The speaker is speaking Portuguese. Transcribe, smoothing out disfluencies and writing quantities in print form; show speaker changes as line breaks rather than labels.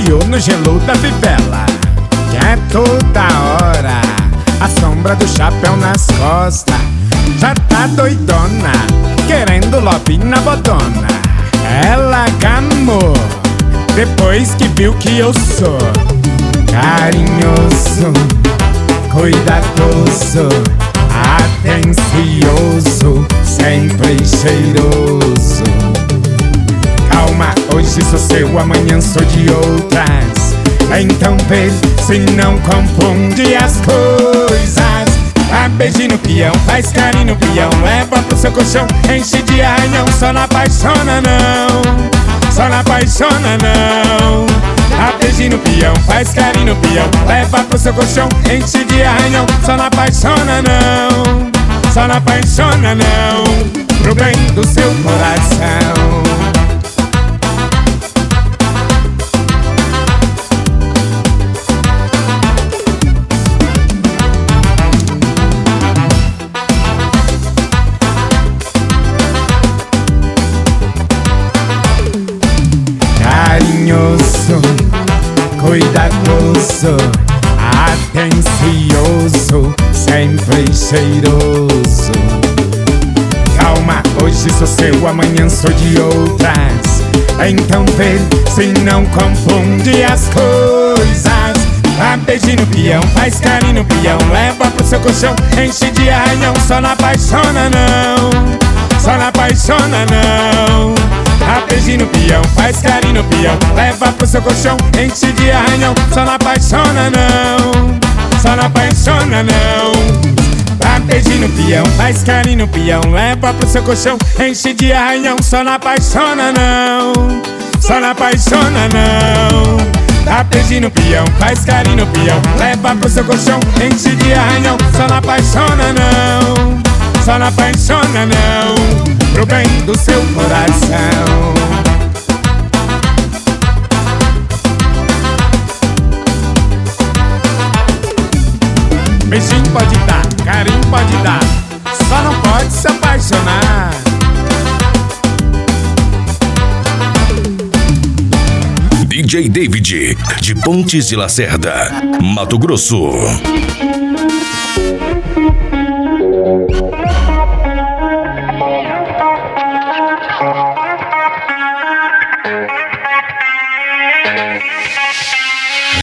criou no gelo da fivela, que é toda hora a sombra do chapéu nas costas. Já tá doidona, querendo love na botona. Ela gamou depois que viu que eu sou carinhoso, cuidadoso, atencioso, sempre cheiroso. Calma, hoje sou seu, amanhã sou de outras. Então vê se não confunde as coisas. Dá beijinho no peão, faz carinho no peão, leva pro seu colchão, enche de arranhão. Só não apaixona não, só não apaixona não. Dá beijinho no peão, faz carinho no peão, leva pro seu colchão, enche de arranhão. Só não apaixona não, só não apaixona não, pro bem do seu coração. Carinhoso, cuidadoso, atencioso, sempre cheiroso. Calma, hoje sou seu, amanhã sou de outras. Então vê se não confunde as coisas. Dá beijinho no peão, faz carinho no peão, leva pro seu colchão, enche de arranhão. Só não apaixona não, só não apaixona não. Dá beijinho no peão, faz carinho no peão, leva pro seu colchão, enche de arranhão. Só não apaixona não, só não apaixona não. Dá beijinho no peão, faz carinho no peão, leva pro seu colchão, enche de arranhão. Só não apaixona não, só não apaixona não. Dá beijinho no peão, faz carinho no peão, leva pro seu colchão, enche de arranhão. Só não apaixona não, só não apaixona não, pro bem do seu coração. Beijinho pode dar, carinho pode dar, só não pode se apaixonar.
DJ David, de Pontes de Lacerda, Mato Grosso.